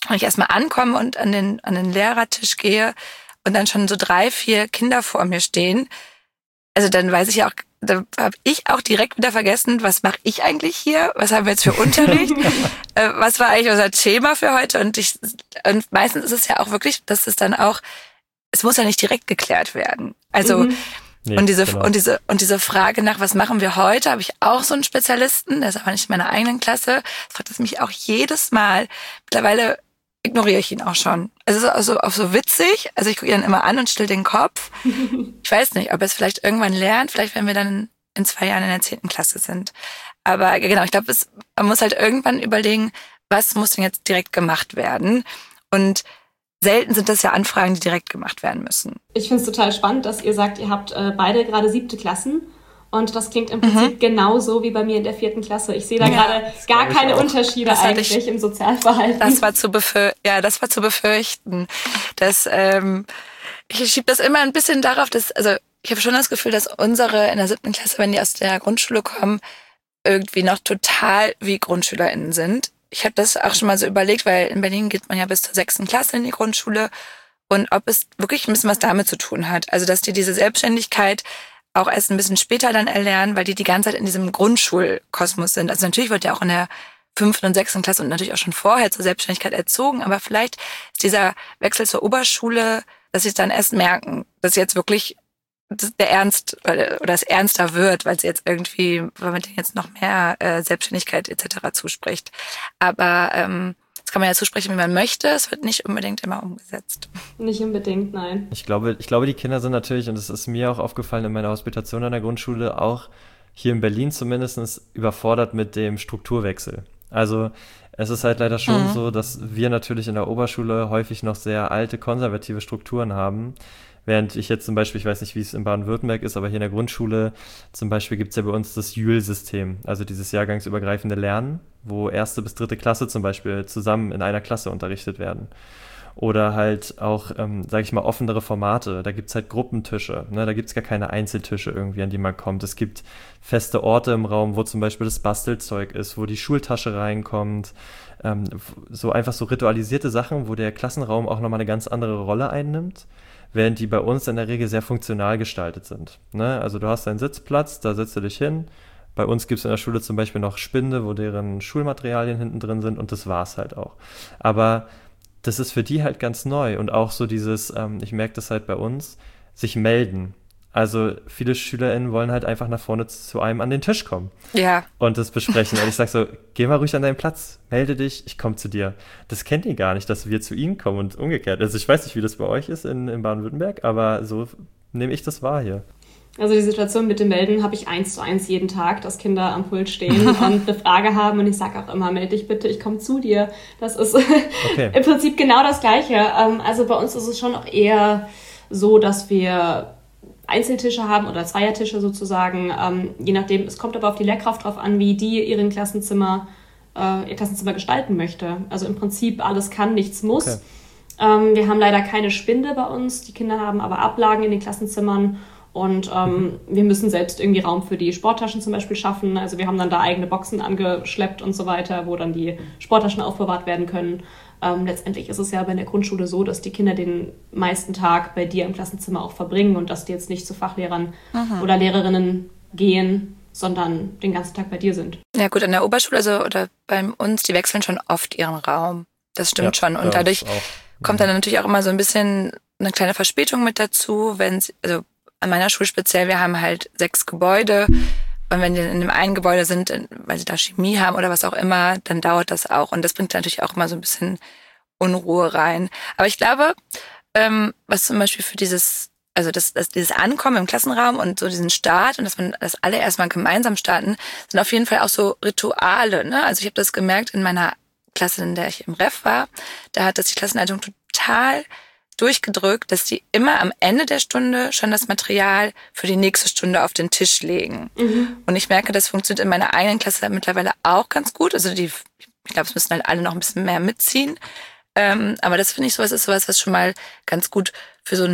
wenn ich erstmal ankomme und an den, an den Lehrertisch gehe und dann schon so drei, vier Kinder vor mir stehen, also dann weiß ich ja auch, da habe ich auch direkt wieder vergessen, was mache ich eigentlich hier? Was haben wir jetzt für Unterricht? äh, was war eigentlich unser Thema für heute? Und ich und meistens ist es ja auch wirklich, dass es dann auch, es muss ja nicht direkt geklärt werden. Also Mhm. Nee, und diese genau. und diese und diese Frage nach, was machen wir heute, habe ich auch so einen Spezialisten, der ist aber nicht in meiner eigenen Klasse. Das fragt es mich auch jedes Mal. Mittlerweile ignoriere ich ihn auch schon. Es ist also auch so witzig. Also ich gucke ihn dann immer an und still den Kopf. Ich weiß nicht, ob er es vielleicht irgendwann lernt. Vielleicht, wenn wir dann in zwei Jahren in der zehnten Klasse sind. Aber genau, ich glaube, es, man muss halt irgendwann überlegen, was muss denn jetzt direkt gemacht werden? Und selten sind das ja Anfragen, die direkt gemacht werden müssen. Ich finde es total spannend, dass ihr sagt, ihr habt äh, beide gerade siebte Klassen. Und das klingt im Prinzip mhm. genauso wie bei mir in der vierten Klasse. Ich sehe da Ja, gerade gar keine auch. Unterschiede Das hatte eigentlich ich- im Sozialverhalten. Das war zu befür- ja, das war zu befürchten. Dass, ähm, ich schiebe das immer ein bisschen darauf, dass, also ich habe schon das Gefühl, dass unsere in der siebten Klasse, wenn die aus der Grundschule kommen, irgendwie noch total wie GrundschülerInnen sind. Ich habe das auch schon mal so überlegt, weil in Berlin geht man ja bis zur sechsten Klasse in die Grundschule. Und ob es wirklich ein bisschen was damit zu tun hat. Also dass die diese Selbstständigkeit auch erst ein bisschen später dann erlernen, weil die die ganze Zeit in diesem Grundschulkosmos sind. Also natürlich wird ja auch in der fünften und sechsten Klasse und natürlich auch schon vorher zur Selbstständigkeit erzogen, aber vielleicht ist dieser Wechsel zur Oberschule, dass sie es dann erst merken, dass jetzt wirklich der Ernst oder es ernster wird, weil sie jetzt irgendwie, weil man denen jetzt noch mehr äh, Selbstständigkeit et cetera zuspricht. Aber ähm, das kann man ja zusprechen, wie man möchte. Es wird nicht unbedingt immer umgesetzt. Nicht unbedingt, nein. Ich glaube, ich glaube, die Kinder sind natürlich, und das ist mir auch aufgefallen in meiner Hospitation an der Grundschule, auch hier in Berlin zumindest überfordert mit dem Strukturwechsel. Also es ist halt leider schon Mhm. so, dass wir natürlich in der Oberschule häufig noch sehr alte, konservative Strukturen haben. Während ich jetzt zum Beispiel, ich weiß nicht, wie es in Baden-Württemberg ist, aber hier in der Grundschule zum Beispiel gibt es ja bei uns das Jühl-System, also dieses jahrgangsübergreifende Lernen, wo erste bis dritte Klasse zum Beispiel zusammen in einer Klasse unterrichtet werden. Oder halt auch, ähm, sage ich mal, offenere Formate. Da gibt's halt Gruppentische. Ne? Da gibt's gar keine Einzeltische irgendwie, an die man kommt. Es gibt feste Orte im Raum, wo zum Beispiel das Bastelzeug ist, wo die Schultasche reinkommt. Ähm, so einfach so ritualisierte Sachen, wo der Klassenraum auch nochmal eine ganz andere Rolle einnimmt, während die bei uns in der Regel sehr funktional gestaltet sind. Ne? Also du hast einen Sitzplatz, da setzt du dich hin. Bei uns gibt's in der Schule zum Beispiel noch Spinde, wo deren Schulmaterialien hinten drin sind und das war's halt auch. Aber das ist für die halt ganz neu und auch so dieses, ähm, ich merke das halt bei uns, sich melden. Also viele SchülerInnen wollen halt einfach nach vorne zu einem an den Tisch kommen Ja. und das besprechen. Und ich sag so, geh mal ruhig an deinen Platz, melde dich, ich komme zu dir. Das kennt ihr gar nicht, dass wir zu ihnen kommen und umgekehrt. Also ich weiß nicht, wie das bei euch ist in, in Baden-Württemberg, aber so nehme ich das wahr hier. Also die Situation mit dem Melden habe ich eins zu eins jeden Tag, dass Kinder am Pult stehen und eine Frage haben und ich sage auch immer, melde dich bitte, ich komme zu dir. Das ist Okay. im Prinzip genau das Gleiche. Also bei uns ist es schon auch eher so, dass wir Einzeltische haben oder Zweiertische sozusagen, je nachdem. Es kommt aber auf die Lehrkraft drauf an, wie die ihren Klassenzimmer, ihr Klassenzimmer gestalten möchte. Also im Prinzip alles kann, nichts muss. Okay. Wir haben leider keine Spinde bei uns, die Kinder haben aber Ablagen in den Klassenzimmern. Und ähm, mhm. wir müssen selbst irgendwie Raum für die Sporttaschen zum Beispiel schaffen. Also wir haben dann da eigene Boxen angeschleppt und so weiter, wo dann die Sporttaschen aufbewahrt werden können. Ähm, letztendlich ist es ja bei der Grundschule so, dass die Kinder den meisten Tag bei dir im Klassenzimmer auch verbringen und dass die jetzt nicht zu Fachlehrern mhm. oder Lehrerinnen gehen, sondern den ganzen Tag bei dir sind. Ja gut, an der Oberschule also, oder bei uns, die wechseln schon oft ihren Raum. Das stimmt Ja, schon. Und dadurch auch. kommt dann natürlich auch immer so ein bisschen eine kleine Verspätung mit dazu, wenn sie, also an meiner Schule speziell, wir haben halt sechs Gebäude und wenn die in dem einen Gebäude sind, weil sie da Chemie haben oder was auch immer, dann dauert das auch und das bringt natürlich auch immer so ein bisschen Unruhe rein. Aber ich glaube, ähm, was zum Beispiel für dieses, also das, das, dieses Ankommen im Klassenraum und so diesen Start und dass man das alle erstmal gemeinsam starten, sind auf jeden Fall auch so Rituale. Ne? Also ich habe das gemerkt in meiner Klasse, in der ich im Ref war, da hat das die Klassenleitung total durchgedrückt, dass die immer am Ende der Stunde schon das Material für die nächste Stunde auf den Tisch legen. Mhm. Und ich merke, das funktioniert in meiner eigenen Klasse mittlerweile auch ganz gut. Also die, ich glaube, es müssen halt alle noch ein bisschen mehr mitziehen. Ähm, aber das finde ich sowas ist sowas, was schon mal ganz gut für so ein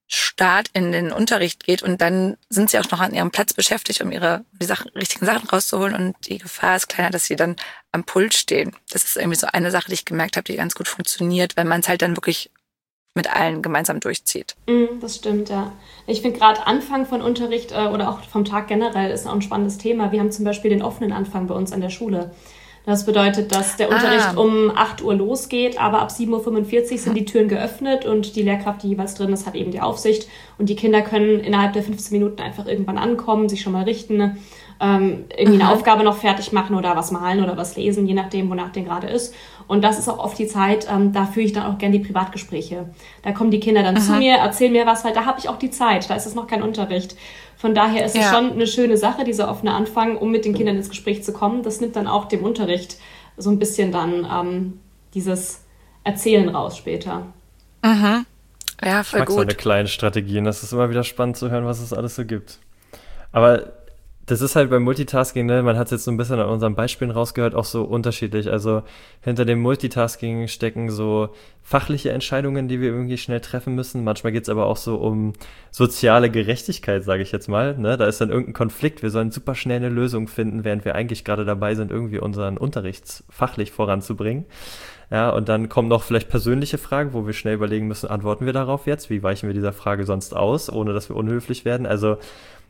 Start in den Unterricht geht und dann sind sie auch noch an ihrem Platz beschäftigt, um ihre die Sachen, richtigen Sachen rauszuholen und die Gefahr ist kleiner, dass sie dann am Pult stehen. Das ist irgendwie so eine Sache, die ich gemerkt habe, die ganz gut funktioniert, weil man es halt dann wirklich mit allen gemeinsam durchzieht. Mm, das stimmt, ja. Ich finde gerade Anfang von Unterricht äh, oder auch vom Tag generell ist auch ein spannendes Thema. Wir haben zum Beispiel den offenen Anfang bei uns an der Schule. Das bedeutet, dass der Unterricht ah. um acht Uhr losgeht, aber ab sieben Uhr fünfundvierzig sind die Türen geöffnet und die Lehrkraft, die jeweils drin ist, hat eben die Aufsicht. Und die Kinder können innerhalb der fünfzehn Minuten einfach irgendwann ankommen, sich schon mal richten, ähm, irgendwie eine Aufgabe noch fertig machen oder was malen oder was lesen, je nachdem, wonach denen gerade ist. Und das ist auch oft die Zeit, ähm, da führe ich dann auch gerne die Privatgespräche. Da kommen die Kinder dann Aha. zu mir, erzählen mir was, weil da habe ich auch die Zeit, da ist es noch kein Unterricht. Von daher ist ja. es schon eine schöne Sache, dieser offene Anfang, um mit den Kindern ins Gespräch zu kommen. Das nimmt dann auch dem Unterricht so ein bisschen dann ähm, dieses Erzählen raus später. Mhm. Ja, voll ich mag gut. so eine kleine Strategien. Das ist immer wieder spannend zu hören, was es alles so gibt. Aber das ist halt beim Multitasking, ne? Man hat es jetzt so ein bisschen an unseren Beispielen rausgehört, auch so unterschiedlich. Also hinter dem Multitasking stecken so fachliche Entscheidungen, die wir irgendwie schnell treffen müssen. Manchmal geht es aber auch so um soziale Gerechtigkeit, sage ich jetzt mal. Ne? Da ist dann irgendein Konflikt. Wir sollen super schnell eine Lösung finden, während wir eigentlich gerade dabei sind, irgendwie unseren Unterricht fachlich voranzubringen. Ja, und dann kommen noch vielleicht persönliche Fragen, wo wir schnell überlegen müssen, antworten wir darauf jetzt? Wie weichen wir dieser Frage sonst aus, ohne dass wir unhöflich werden? Also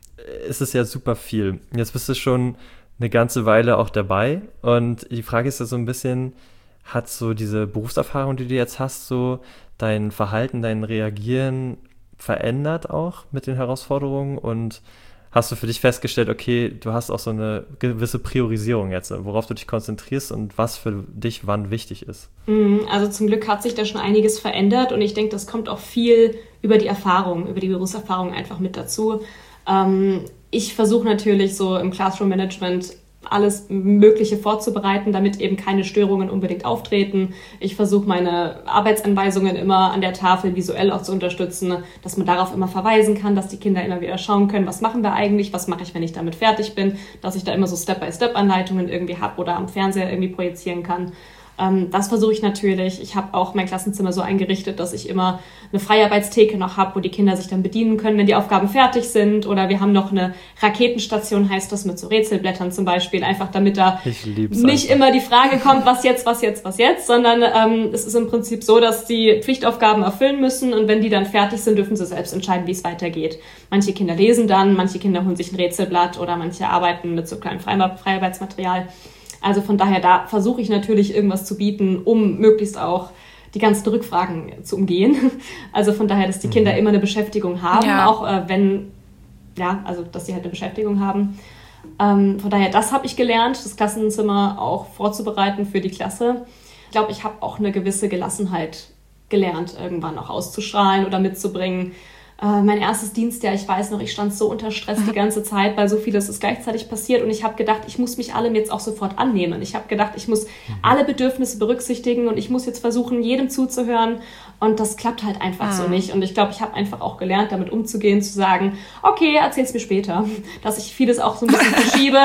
es ist ja super viel. Jetzt bist du schon eine ganze Weile auch dabei und die Frage ist ja so ein bisschen, hat so diese Berufserfahrung, die du jetzt hast, so dein Verhalten, dein Reagieren verändert auch mit den Herausforderungen und hast du für dich festgestellt, okay, du hast auch so eine gewisse Priorisierung jetzt, worauf du dich konzentrierst und was für dich wann wichtig ist? Also zum Glück hat sich da schon einiges verändert und ich denke, das kommt auch viel über die Erfahrung, über die Berufserfahrung einfach mit dazu. Ich versuche natürlich so im Classroom-Management alles Mögliche vorzubereiten, damit eben keine Störungen unbedingt auftreten. Ich versuche meine Arbeitsanweisungen immer an der Tafel visuell auch zu unterstützen, dass man darauf immer verweisen kann, dass die Kinder immer wieder schauen können, was machen wir eigentlich, was mache ich, wenn ich damit fertig bin, dass ich da immer so Step-by-Step-Anleitungen irgendwie habe oder am Fernseher irgendwie projizieren kann. Das versuche ich natürlich. Ich habe auch mein Klassenzimmer so eingerichtet, dass ich immer eine Freiarbeitstheke noch habe, wo die Kinder sich dann bedienen können, wenn die Aufgaben fertig sind. Oder wir haben noch eine Raketenstation, heißt das, mit so Rätselblättern zum Beispiel. Einfach damit da nicht einfach. immer die Frage kommt, was jetzt, was jetzt, was jetzt. Sondern ähm, es ist im Prinzip so, dass die Pflichtaufgaben erfüllen müssen. Und wenn die dann fertig sind, dürfen sie selbst entscheiden, wie es weitergeht. Manche Kinder lesen dann, manche Kinder holen sich ein Rätselblatt oder manche arbeiten mit so kleinem Freiarbeitsmaterial. Also von daher, da versuche ich natürlich irgendwas zu bieten, um möglichst auch die ganzen Rückfragen zu umgehen. Also von daher, dass die Kinder immer eine Beschäftigung haben, ja. auch äh, wenn, ja, also dass sie halt eine Beschäftigung haben. Ähm, von daher, das habe ich gelernt, das Klassenzimmer auch vorzubereiten für die Klasse. Ich glaube, ich habe auch eine gewisse Gelassenheit gelernt, irgendwann auch auszustrahlen oder mitzubringen. Äh, mein erstes Dienstjahr, ich weiß noch, ich stand so unter Stress die ganze Zeit, weil so vieles ist gleichzeitig passiert und ich habe gedacht, ich muss mich allem jetzt auch sofort annehmen. Ich habe gedacht, ich muss alle Bedürfnisse berücksichtigen und ich muss jetzt versuchen, jedem zuzuhören und das klappt halt einfach ah. so nicht. Und ich glaube, ich habe einfach auch gelernt, damit umzugehen, zu sagen, okay, erzähl's mir später, dass ich vieles auch so ein bisschen verschiebe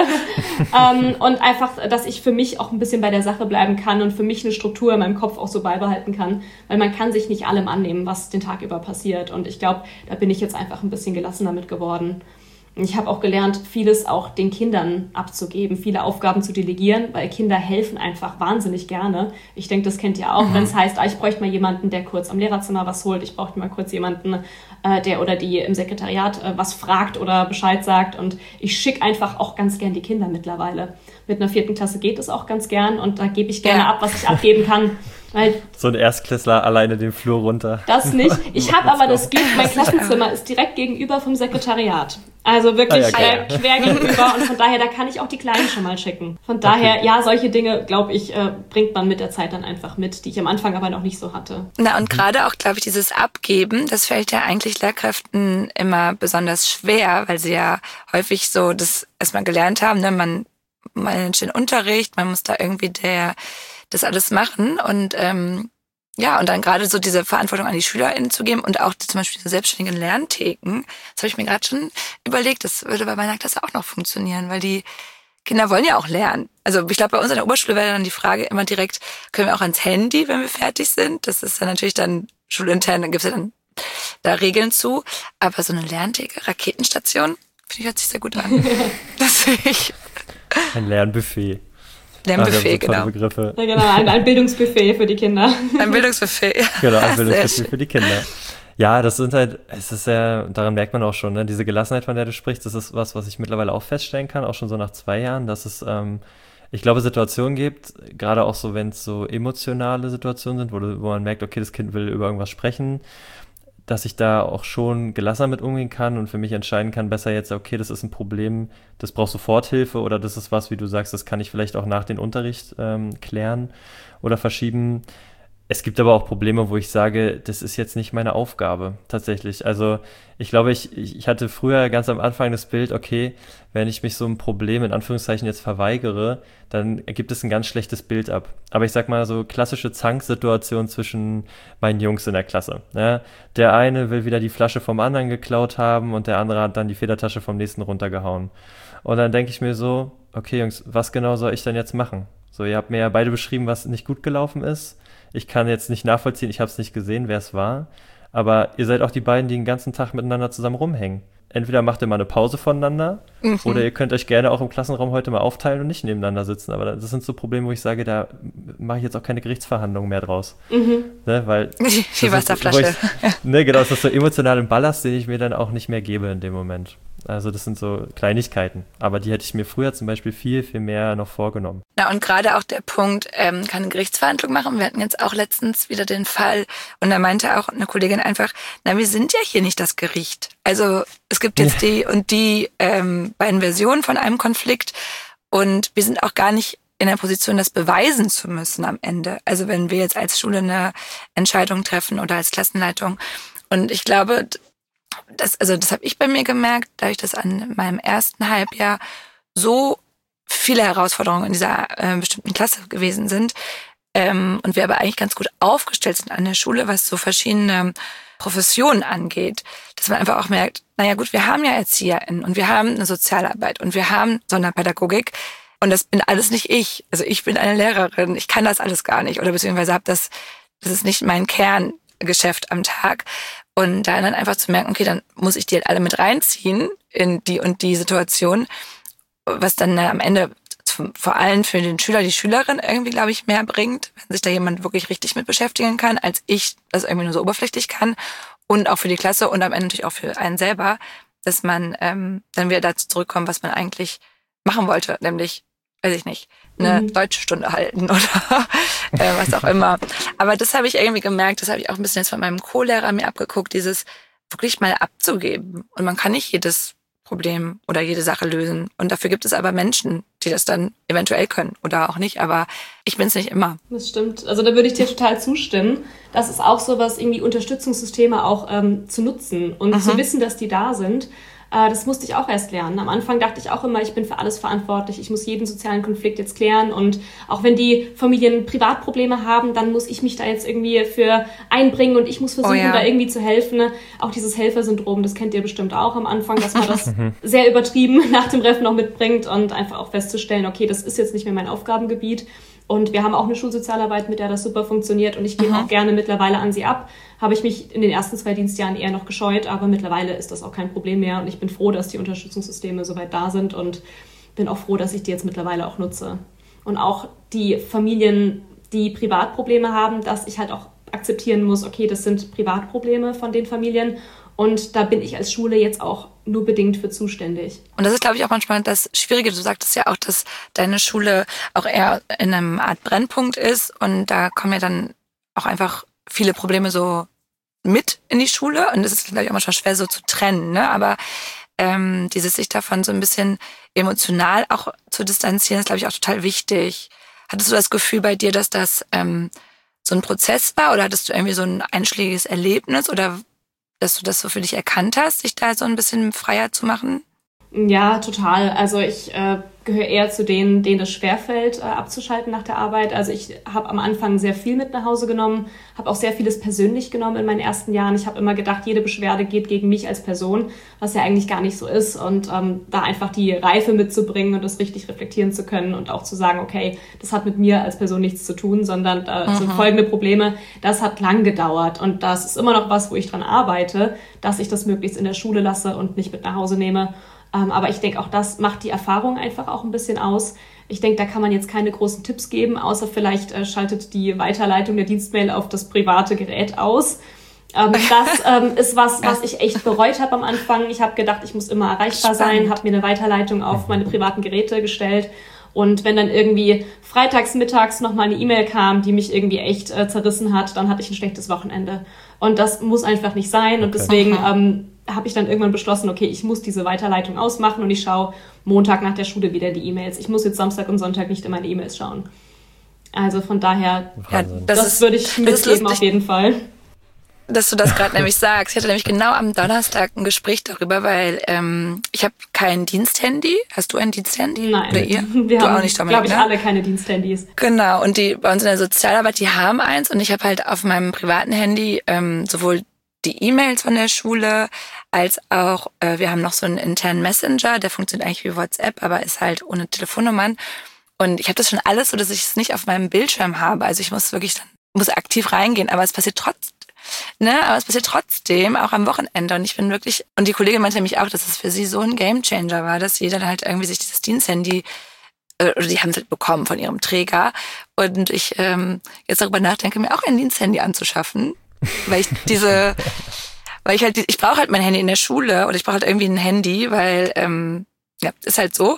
ähm, und einfach, dass ich für mich auch ein bisschen bei der Sache bleiben kann und für mich eine Struktur in meinem Kopf auch so beibehalten kann, weil man kann sich nicht allem annehmen, was den Tag über passiert und ich glaube, da bin ich jetzt einfach ein bisschen gelassener mit geworden. Ich habe auch gelernt, vieles auch den Kindern abzugeben, viele Aufgaben zu delegieren, weil Kinder helfen einfach wahnsinnig gerne. Ich denke, das kennt ihr auch, mhm. wenn es heißt, ah, ich bräuchte mal jemanden, der kurz am Lehrerzimmer was holt, ich brauchte mal kurz jemanden, äh, der oder die im Sekretariat äh, was fragt oder Bescheid sagt und ich schicke einfach auch ganz gern die Kinder mittlerweile. Mit einer vierten Klasse geht es auch ganz gern und da gebe ich gerne ja. ab, was ich abgeben kann. Weil so ein Erstklässler alleine den Flur runter. Das nicht. Ich habe aber das Glück, mein Klassenzimmer ist direkt gegenüber vom Sekretariat. Also wirklich ah, ja, äh, quer gegenüber und von daher, da kann ich auch die Kleinen schon mal schicken. Von daher, okay. ja, solche Dinge, glaube ich, äh, bringt man mit der Zeit dann einfach mit, die ich am Anfang aber noch nicht so hatte. Na und gerade auch, glaube ich, dieses Abgeben, das fällt ja eigentlich Lehrkräften immer besonders schwer, weil sie ja häufig so das erstmal gelernt haben, ne, man managt den Unterricht, man muss da irgendwie der das alles machen und ähm, ja, und dann gerade so diese Verantwortung an die SchülerInnen zu geben und auch zum Beispiel diese selbstständigen Lerntheken, das habe ich mir gerade schon überlegt, das würde bei meiner Klasse auch noch funktionieren, weil die Kinder wollen ja auch lernen. Also ich glaube, bei uns an der Oberschule wäre dann die Frage immer direkt, können wir auch ans Handy, wenn wir fertig sind? Das ist dann natürlich dann schulintern, dann gibt's ja dann da Regeln zu. Aber so eine lernfähige Raketenstation, finde ich, hört sich sehr gut an. Das will ich. Ein Lernbuffet. Lernbuffet, Ach, genau. Begriffe. Ja, genau, ein, ein Bildungsbuffet für die Kinder. Ein Bildungsbuffet, ja. Genau, ein Bildungsbuffet für die Kinder. Ja, das sind halt, es ist ja, daran merkt man auch schon, ne, diese Gelassenheit, von der du sprichst, das ist was, was ich mittlerweile auch feststellen kann, auch schon so nach zwei Jahren, dass es, ähm, ich glaube, Situationen gibt, gerade auch so, wenn es so emotionale Situationen sind, wo, wo man merkt, okay, das Kind will über irgendwas sprechen, dass ich da auch schon gelassener mit umgehen kann und für mich entscheiden kann, besser jetzt, okay, das ist ein Problem, das braucht Soforthilfe oder das ist was, wie du sagst, das kann ich vielleicht auch nach dem Unterricht ähm, klären oder verschieben. Es gibt aber auch Probleme, wo ich sage, das ist jetzt nicht meine Aufgabe, tatsächlich. Also ich glaube, ich, ich hatte früher ganz am Anfang das Bild, okay, wenn ich mich so einem Problem in Anführungszeichen jetzt verweigere, dann ergibt es ein ganz schlechtes Bild ab. Aber ich sag mal so klassische Zanksituation zwischen meinen Jungs in der Klasse. Ja? Der eine will wieder die Flasche vom anderen geklaut haben und der andere hat dann die Federtasche vom nächsten runtergehauen. Und dann denke ich mir so, okay Jungs, was genau soll ich denn jetzt machen? So, ihr habt mir ja beide beschrieben, was nicht gut gelaufen ist. Ich kann jetzt nicht nachvollziehen, ich habe es nicht gesehen, wer es war. Aber ihr seid auch die beiden, die den ganzen Tag miteinander zusammen rumhängen. Entweder macht ihr mal eine Pause voneinander mhm. oder ihr könnt euch gerne auch im Klassenraum heute mal aufteilen und nicht nebeneinander sitzen. Aber das sind so Probleme, wo ich sage, da mache ich jetzt auch keine Gerichtsverhandlungen mehr draus. Mhm. Ne, weil die Wasserflasche. Ich, ne, genau, das ist so emotionalen Ballast, den ich mir dann auch nicht mehr gebe in dem Moment. Also das sind so Kleinigkeiten. Aber die hätte ich mir früher zum Beispiel viel, viel mehr noch vorgenommen. Na und gerade auch der Punkt, ähm, keine Gerichtsverhandlung machen. Wir hatten jetzt auch letztens wieder den Fall und da meinte auch eine Kollegin einfach, na, wir sind ja hier nicht das Gericht. Also es gibt jetzt ja. die und die ähm, beiden Versionen von einem Konflikt und wir sind auch gar nicht in der Position, das beweisen zu müssen am Ende. Also wenn wir jetzt als Schule eine Entscheidung treffen oder als Klassenleitung. Und ich glaube, das, also das habe ich bei mir gemerkt, dadurch, dass an meinem ersten Halbjahr so viele Herausforderungen in dieser äh, bestimmten Klasse gewesen sind ähm, und wir aber eigentlich ganz gut aufgestellt sind an der Schule, was so verschiedene Professionen angeht, dass man einfach auch merkt, naja gut, wir haben ja ErzieherInnen und wir haben eine Sozialarbeit und wir haben Sonderpädagogik und das bin alles nicht ich. Also ich bin eine Lehrerin, ich kann das alles gar nicht oder beziehungsweise habe das, das ist nicht mein Kerngeschäft am Tag. Und da dann einfach zu merken, okay, dann muss ich die halt alle mit reinziehen in die und die Situation, was dann am Ende vor allem für den Schüler, die Schülerin irgendwie, glaube ich, mehr bringt, wenn sich da jemand wirklich richtig mit beschäftigen kann, als ich das irgendwie nur so oberflächlich kann. Und auch für die Klasse und am Ende natürlich auch für einen selber, dass man ähm, dann wieder dazu zurückkommt, was man eigentlich machen wollte, nämlich, weiß ich nicht, eine mhm. Deutschstunde halten oder äh, was auch immer. Aber das habe ich irgendwie gemerkt, das habe ich auch ein bisschen jetzt von meinem Co-Lehrer mir abgeguckt, dieses wirklich mal abzugeben. Und man kann nicht jedes Problem oder jede Sache lösen. Und dafür gibt es aber Menschen, die das dann eventuell können oder auch nicht. Aber ich bin es nicht immer. Das stimmt. Also da würde ich dir total zustimmen. Das ist auch so was, irgendwie Unterstützungssysteme auch ähm, zu nutzen und mhm. zu wissen, dass die da sind. Das musste ich auch erst lernen. Am Anfang dachte ich auch immer, ich bin für alles verantwortlich. Ich muss jeden sozialen Konflikt jetzt klären. Und auch wenn die Familien Privatprobleme haben, dann muss ich mich da jetzt irgendwie für einbringen und ich muss versuchen, oh ja. da irgendwie zu helfen. Auch dieses Helfersyndrom, das kennt ihr bestimmt auch am Anfang, dass man das sehr übertrieben nach dem Ref noch mitbringt und einfach auch festzustellen, okay, das ist jetzt nicht mehr mein Aufgabengebiet. Und wir haben auch eine Schulsozialarbeit, mit der das super funktioniert und ich gebe mhm. auch gerne mittlerweile an sie ab. Habe ich mich in den ersten zwei Dienstjahren eher noch gescheut, aber mittlerweile ist das auch kein Problem mehr und ich bin froh, dass die Unterstützungssysteme soweit da sind und bin auch froh, dass ich die jetzt mittlerweile auch nutze. Und auch die Familien, die Privatprobleme haben, dass ich halt auch akzeptieren muss, okay, das sind Privatprobleme von den Familien und da bin ich als Schule jetzt auch nur bedingt für zuständig. Und das ist, glaube ich, auch manchmal das Schwierige. Du sagtest ja auch, dass deine Schule auch eher in einem Art Brennpunkt ist und da kommen ja dann auch einfach viele Probleme so mit in die Schule und es ist, glaube ich, auch manchmal schwer so zu trennen, ne? Aber ähm, dieses sich davon so ein bisschen emotional auch zu distanzieren, ist, glaube ich, auch total wichtig. Hattest du das Gefühl bei dir, dass das ähm, so ein Prozess war oder hattest du irgendwie so ein einschlägiges Erlebnis oder dass du das so für dich erkannt hast, sich da so ein bisschen freier zu machen? Ja, total. Also ich äh, gehöre eher zu denen, denen es schwerfällt, äh, abzuschalten nach der Arbeit. Also ich habe am Anfang sehr viel mit nach Hause genommen, habe auch sehr vieles persönlich genommen in meinen ersten Jahren. Ich habe immer gedacht, jede Beschwerde geht gegen mich als Person, was ja eigentlich gar nicht so ist. Und ähm, da einfach die Reife mitzubringen und das richtig reflektieren zu können und auch zu sagen, okay, das hat mit mir als Person nichts zu tun, sondern äh, mhm. so folgende Probleme, das hat lang gedauert. Und das ist immer noch was, wo ich dran arbeite, dass ich das möglichst in der Schule lasse und nicht mit nach Hause nehme. Aber ich denke, auch das macht die Erfahrung einfach auch ein bisschen aus. Ich denke, da kann man jetzt keine großen Tipps geben, außer vielleicht äh, schaltet die Weiterleitung der Dienstmail auf das private Gerät aus. Ähm, das ähm, ist was, was ich echt bereut habe am Anfang. Ich habe gedacht, ich muss immer erreichbar Spannend. sein, habe mir eine Weiterleitung auf meine privaten Geräte gestellt. Und wenn dann irgendwie freitags, mittags nochmal eine E-Mail kam, die mich irgendwie echt äh, zerrissen hat, dann hatte ich ein schlechtes Wochenende. Und das muss einfach nicht sein. Und okay. deswegen ähm, habe ich dann irgendwann beschlossen, okay, ich muss diese Weiterleitung ausmachen und ich schaue Montag nach der Schule wieder die E-Mails. Ich muss jetzt Samstag und Sonntag nicht in meine E-Mails schauen. Also von daher, ja, das, das ist, würde ich mitgeben auf jeden Fall. Dass du das gerade nämlich sagst. Ich hatte nämlich genau am Donnerstag ein Gespräch darüber, weil ähm, ich habe kein Diensthandy. Hast du ein Diensthandy? Nein. Oder ihr? Wir du haben, auch nicht, Dominik, glaube ich, ne? alle keine Diensthandys. Genau. Und die bei uns in der Sozialarbeit, die haben eins. Und ich habe halt auf meinem privaten Handy ähm, sowohl die E-Mails von der Schule, als auch, äh, wir haben noch so einen internen Messenger, der funktioniert eigentlich wie WhatsApp, aber ist halt ohne Telefonnummern. Und ich habe das schon alles so, dass ich es nicht auf meinem Bildschirm habe. Also ich muss wirklich dann, muss aktiv reingehen, aber es passiert trotzdem. Ne, aber es passiert trotzdem, auch am Wochenende. Und ich bin wirklich, und die Kollegin meinte nämlich auch, dass es für sie so ein Gamechanger war, dass sie dann halt irgendwie sich dieses Diensthandy, äh, oder die haben es halt bekommen von ihrem Träger. Und ich ähm, jetzt darüber nachdenke, mir auch ein Diensthandy anzuschaffen, weil ich diese, weil ich halt, ich brauche halt mein Handy in der Schule oder ich brauche halt irgendwie ein Handy, weil, ähm, ja, ist halt so.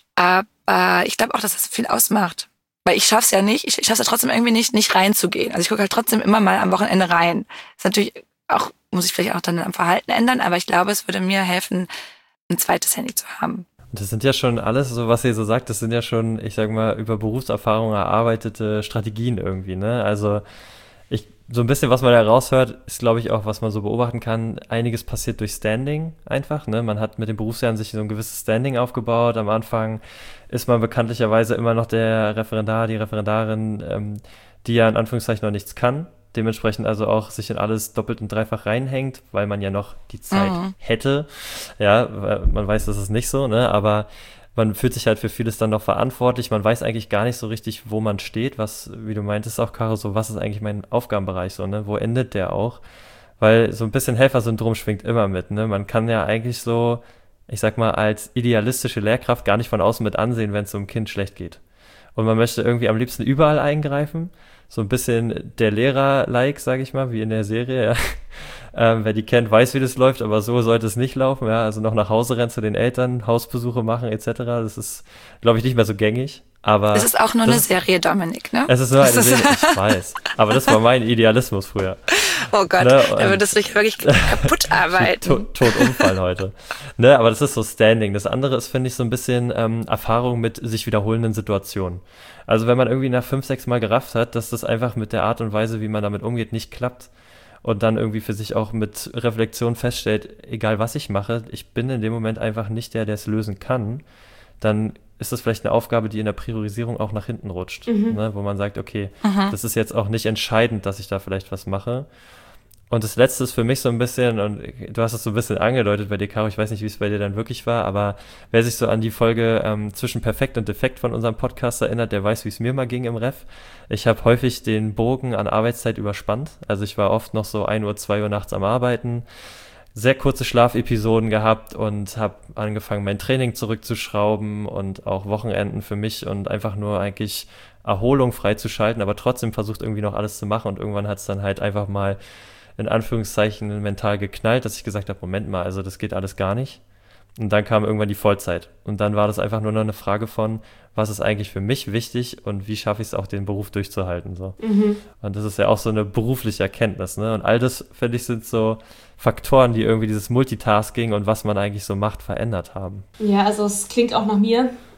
Aber ich glaube auch, dass das viel ausmacht. Weil ich schaff's ja nicht, ich, ich schaff's ja trotzdem irgendwie nicht, nicht reinzugehen. Also ich gucke halt trotzdem immer mal am Wochenende rein. Ist natürlich auch, muss ich vielleicht auch dann am Verhalten ändern, aber ich glaube, es würde mir helfen, ein zweites Handy zu haben. Das sind ja schon alles, so was ihr so sagt, das sind ja schon, ich sag mal, über Berufserfahrung erarbeitete Strategien irgendwie, ne? Also ich, so ein bisschen, was man da raushört, ist, glaube ich, auch, was man so beobachten kann. Einiges passiert durch Standing einfach, ne? Man hat mit dem Berufsjahren sich so ein gewisses Standing aufgebaut. Am Anfang ist man bekanntlicherweise immer noch der Referendar, die Referendarin, ähm, die ja in Anführungszeichen noch nichts kann. Dementsprechend also auch sich in alles doppelt und dreifach reinhängt, weil man ja noch die Zeit mhm. hätte. Ja, man weiß, das ist nicht so, ne? Aber man fühlt sich halt für vieles dann noch verantwortlich. Man weiß eigentlich gar nicht so richtig, wo man steht, was, wie du meintest auch, Caro, so, was ist eigentlich mein Aufgabenbereich so, ne? Wo endet der auch? Weil so ein bisschen Helfersyndrom schwingt immer mit, ne? Man kann ja eigentlich so, ich sag mal, als idealistische Lehrkraft gar nicht von außen mit ansehen, wenn es so einem Kind schlecht geht. Und man möchte irgendwie am liebsten überall eingreifen. So ein bisschen der Lehrer-like, sage ich mal, wie in der Serie, ja. Ähm, wer die kennt, weiß, wie das läuft, aber so sollte es nicht laufen, ja. Also noch nach Hause rennen zu den Eltern, Hausbesuche machen et cetera. Das ist, glaube ich, nicht mehr so gängig. Aber es ist auch nur eine Serie, Dominik, ne? Es ist nur eine Serie, ich weiß. Aber das war mein Idealismus früher. Oh Gott, ne? Da würdest du dich wirklich kaputt arbeiten. Tot, tot umfallen heute. Ne, aber das ist so Standing. Das andere ist, finde ich, so ein bisschen ähm, Erfahrung mit sich wiederholenden Situationen. Also wenn man irgendwie nach fünf, sechs Mal gerafft hat, dass das einfach mit der Art und Weise, wie man damit umgeht, nicht klappt und dann irgendwie für sich auch mit Reflexion feststellt, egal was ich mache, ich bin in dem Moment einfach nicht der, der es lösen kann, dann ist das vielleicht eine Aufgabe, die in der Priorisierung auch nach hinten rutscht, mhm. ne, wo man sagt, okay, mhm. das ist jetzt auch nicht entscheidend, dass ich da vielleicht was mache. Und das Letzte ist für mich so ein bisschen, und du hast es so ein bisschen angedeutet bei dir, Caro, ich weiß nicht, wie es bei dir dann wirklich war, aber wer sich so an die Folge ähm, zwischen Perfekt und Defekt von unserem Podcast erinnert, der weiß, wie es mir mal ging im Ref. Ich habe häufig den Bogen an Arbeitszeit überspannt. Also ich war oft noch so ein Uhr, zwei Uhr nachts am Arbeiten, sehr kurze Schlafepisoden gehabt und habe angefangen, mein Training zurückzuschrauben und auch Wochenenden für mich und einfach nur eigentlich Erholung freizuschalten, aber trotzdem versucht irgendwie noch alles zu machen und irgendwann hat es dann halt einfach mal in Anführungszeichen mental geknallt, dass ich gesagt habe, Moment mal, also das geht alles gar nicht. Und dann kam irgendwann die Vollzeit. Und dann war das einfach nur noch eine Frage von, was ist eigentlich für mich wichtig und wie schaffe ich es auch, den Beruf durchzuhalten. So. Mhm. Und das ist ja auch so eine berufliche Erkenntnis. Ne? Und all das, finde ich, sind so Faktoren, die irgendwie dieses Multitasking und was man eigentlich so macht, verändert haben. Ja, also es klingt auch nach mir.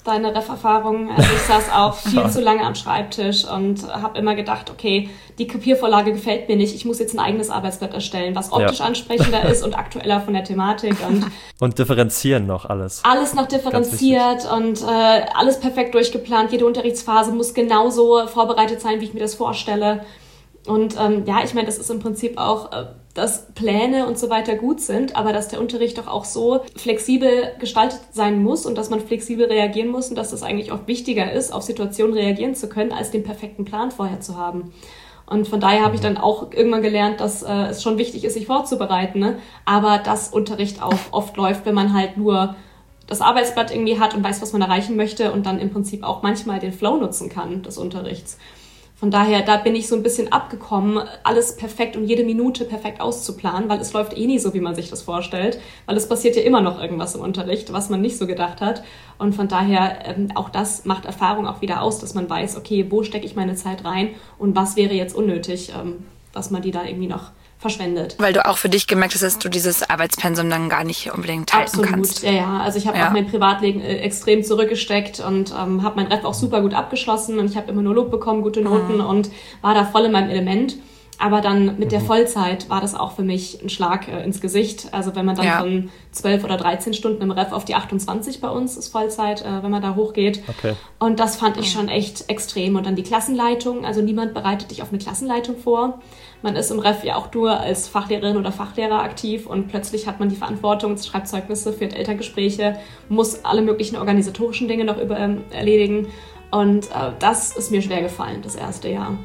deine Ref-Erfahrung. Also ich saß auch viel zu lange am Schreibtisch und habe immer gedacht, okay, die Kopiervorlage gefällt mir nicht, ich muss jetzt ein eigenes Arbeitsblatt erstellen, was optisch ja. ansprechender ist und aktueller von der Thematik. Und, und differenzieren noch alles. Alles noch differenziert und äh, alles perfekt durchgeplant. Jede Unterrichtsphase muss genauso vorbereitet sein, wie ich mir das vorstelle. Und ähm, ja, ich meine, das ist im Prinzip auch, äh, dass Pläne und so weiter gut sind, aber dass der Unterricht doch auch so flexibel gestaltet sein muss und dass man flexibel reagieren muss und dass das eigentlich auch wichtiger ist, auf Situationen reagieren zu können, als den perfekten Plan vorher zu haben. Und von daher habe ich dann auch irgendwann gelernt, dass äh, es schon wichtig ist, sich vorzubereiten, ne? Aber dass Unterricht auch oft läuft, wenn man halt nur das Arbeitsblatt irgendwie hat und weiß, was man erreichen möchte und dann im Prinzip auch manchmal den Flow nutzen kann des Unterrichts. Von daher, da bin ich so ein bisschen abgekommen, alles perfekt und jede Minute perfekt auszuplanen, weil es läuft eh nie so, wie man sich das vorstellt, weil es passiert ja immer noch irgendwas im Unterricht, was man nicht so gedacht hat. Und von daher, ähm, auch das macht Erfahrung auch wieder aus, dass man weiß, okay, wo stecke ich meine Zeit rein und was wäre jetzt unnötig, ähm, dass man die da irgendwie noch verschwendet. Weil du auch für dich gemerkt hast, dass du dieses Arbeitspensum dann gar nicht unbedingt halten Absolut, kannst. Ja, ja. Also ich habe ja. auch mein Privatleben äh, extrem zurückgesteckt und ähm, habe mein Ref auch super gut abgeschlossen und ich habe immer nur Lob bekommen, gute Noten mhm. und war da voll in meinem Element. Aber dann mit der Vollzeit war das auch für mich ein Schlag äh, ins Gesicht. Also wenn man dann ja. von zwölf oder dreizehn Stunden im Ref auf die achtundzwanzig bei uns ist Vollzeit, äh, wenn man da hochgeht. Okay. Und das fand ich schon echt extrem. Und dann die Klassenleitung. Also niemand bereitet dich auf eine Klassenleitung vor. Man ist im Ref ja auch nur als Fachlehrerin oder Fachlehrer aktiv und plötzlich hat man die Verantwortung, schreibt Zeugnisse, führt Elterngespräche, muss alle möglichen organisatorischen Dinge noch über, ähm, erledigen. Und äh, das ist mir schwer gefallen, das erste Jahr.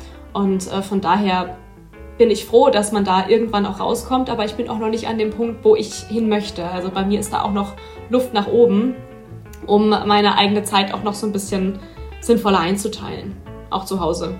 Und äh, von daher bin ich froh, dass man da irgendwann auch rauskommt, aber ich bin auch noch nicht an dem Punkt, wo ich hin möchte. Also bei mir ist da auch noch Luft nach oben, um meine eigene Zeit auch noch so ein bisschen sinnvoller einzuteilen, auch zu Hause.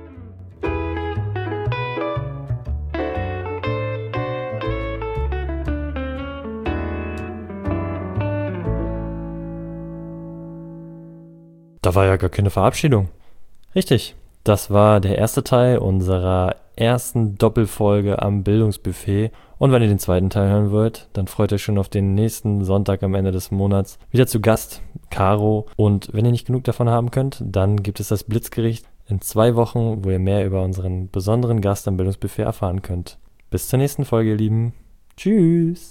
Da war ja gar keine Verabschiedung. Richtig. Das war der erste Teil unserer ersten Doppelfolge am Bildungsbuffet. Und wenn ihr den zweiten Teil hören wollt, dann freut euch schon auf den nächsten Sonntag am Ende des Monats. Wieder zu Gast, Caro. Und wenn ihr nicht genug davon haben könnt, dann gibt es das Blitzgericht in zwei Wochen, wo ihr mehr über unseren besonderen Gast am Bildungsbuffet erfahren könnt. Bis zur nächsten Folge, ihr Lieben. Tschüss.